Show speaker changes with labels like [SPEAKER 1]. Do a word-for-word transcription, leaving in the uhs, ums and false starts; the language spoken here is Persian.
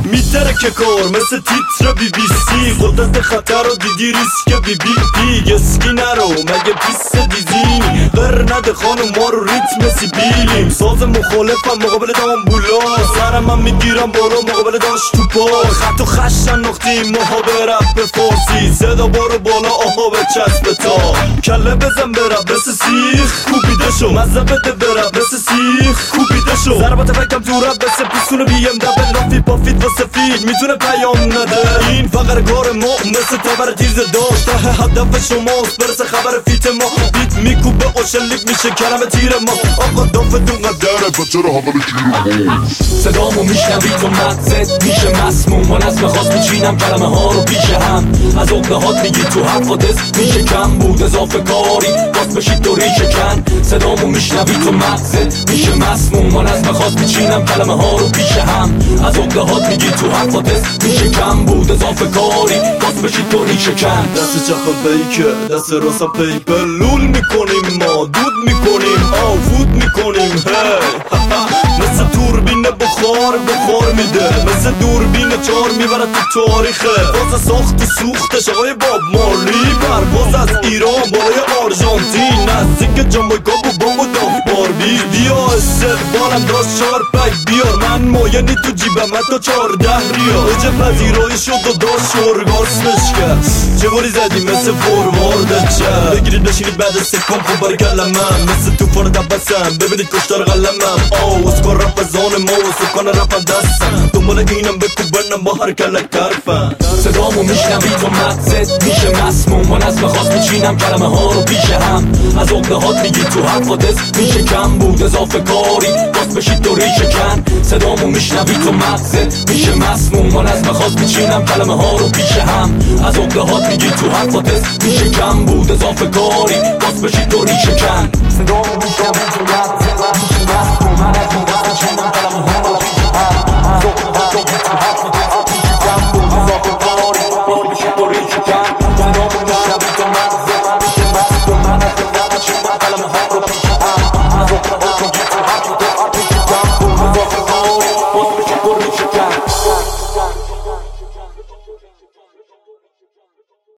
[SPEAKER 1] میتره که کار مثل تیتر بی بی سی، قدرت خطر رو دیدی ریسک بی بی پی، اسکی نرو مگه پیست دیزینی، غر نده خانم ما رو ریتم سیبیلیم، ساز مخالفم مقابل دامبولا، سرم من میگیرم بالا مقابل داشت تو پا، خط و خشن نختیم ماها به رپ فارسی، صدا بارو بالا آها به چسب تا، کله بزن برب مثل سیخ کوبیده شو، مزه بده برب مثل سیخ کوبیده شو، ضربات فکم تو رب مثل پیستون بی ام دبل، لافی پافید و سفید میتونه پیام نده، این فقر کار ما مثل تبر تیز داشت، ته هدف شماست برسه خبر فیت ما، بیت میکوبه و شلیک میشه کلمه تیر ما، آقا دافتون قدره بچه حالا گیر ما،
[SPEAKER 2] صدامو میشنوی تو مغزت میشه مسموم، من از مخواست میچینم کلمه ها رو پیش هم، از اقدهات میگی تو حوادث میشه کم بود، اضافه کاری باز بشید تو ریشه کن، صدامو میشنوی تو مغزت میشه مسموم، من از مخواست میچینم کلمه ها رو پیش هم، از اقدهات میگی تو حوادث میشه کم بود، اضافه کاری باز بشید تو ریشه کن،
[SPEAKER 1] دست چپ بیکه دست راست پیپر، لول میکنیم ما دود میکنیم آفود میکنیم هی مثل دوربین بخار بخار میده، مثل دوربین چار میبره تو تاریخه، باز ساخت و سوختش آقای باب مارلی، پرواز از ایران بالای آرژانتین، نزدیک جامایکا و بابا داف باربی، بیا استقبالم داشت چار پک بیار، من مایانی تو جیبم حتی چارده ریال، اوج پذیرایی شد و داشت ارگاسمش کرد، چه بولی زدی مثل فوروارد چه، بگیرید بشینید بعد سکم خوب برگلم من، مثل توفان دبستم ببینید کشتار قلمم، آو اسکار رپ زان ما و سکان رپم دستم، دنبال اینم بکوبنم با هر کلک کرفم،
[SPEAKER 2] صدامو میشنوی تو مغزت میشه مسموم، من از مخواست میچینم کلمه ها رو پیش هم، از اقدهات میگی تو حوادث میشه کم بود، اضافه کاری باز بشید تو ریشه کن، صدامو میشنوی تو مغزت میشه مسموم، من از مخواست میچینم کلمه ها رو پیش هم، از اقدهات میگی تو حوادث میشه کم بود، اضافه کاری باز بشید تو ریشه کن، صدامو میشنوی تو مغزت